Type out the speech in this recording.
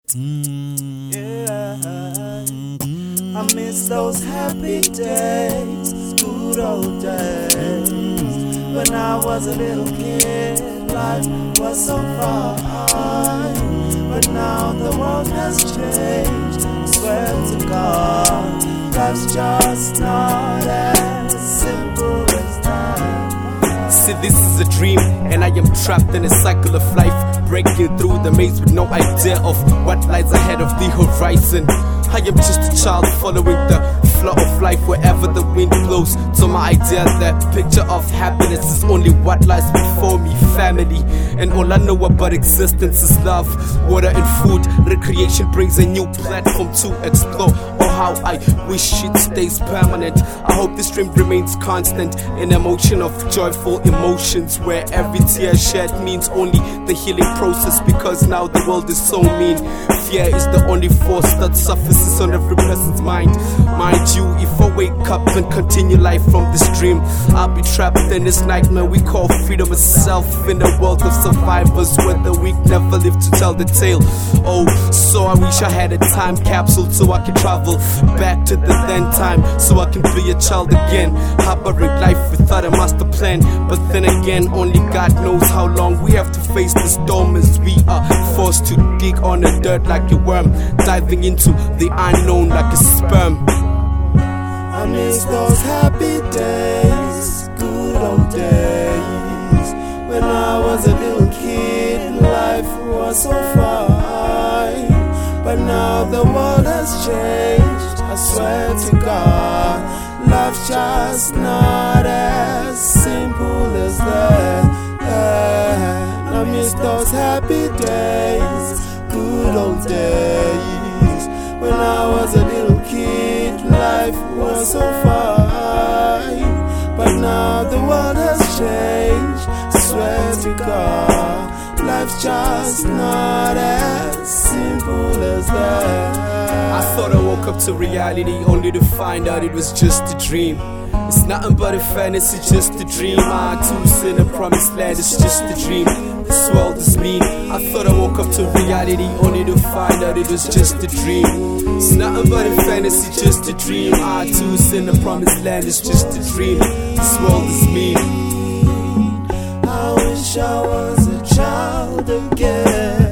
Yeah, I miss those happy days, good old days. When I was a little kid, life was so fine. But now the world has changed, I swear to God, life's just not as simple as that. See, this is a dream, and I am trapped in a cycle of life, breaking through the maze with no idea of what lies ahead of the horizon. I am just a child following the flow of life wherever the wind blows. So my idea, the picture of happiness is only what lies before me, family. And all I know about existence is love, water and food. Recreation brings a new platform to explore. Oh, how I wish it stays permanent. I hope this dream remains constant, an emotion of joyful emotions, where every tear shed means only the healing process. Because now the world is so mean, fear is the only force that surfaces on every person's mind. Mind you, if I wake up and continue life from this dream, I'll be trapped in this nightmare we call freedom itself, in a world of survivors where the weak never live to tell the tale. Oh, so I wish I had a time capsule so I can travel back to the then time, so I can be a child again, harboring life without a master plan. But then again, only God knows how long we have to face the storm, as we are forced to dig on the dirt like a worm, diving into the unknown like a sperm. I miss those happy days, good old days. When I was a little kid, life was so fine. But now the world has changed, I swear to God, life's just not as simple as that. I miss those happy days, good old days. When I was a little kid, life was so fine. But now the world has changed, I swear to God, life's just not as simple as that. I thought I woke up to reality, only to find out it was just a dream. It's nothing but a fantasy, just a dream. I too in a promised land, it's just a dream. This world is mean. I thought I woke up to reality, only to find out it was just a dream. It's nothing but a fantasy, just a dream. I too in a promised land, it's just a dream. This world is mean. I wish I was a child again.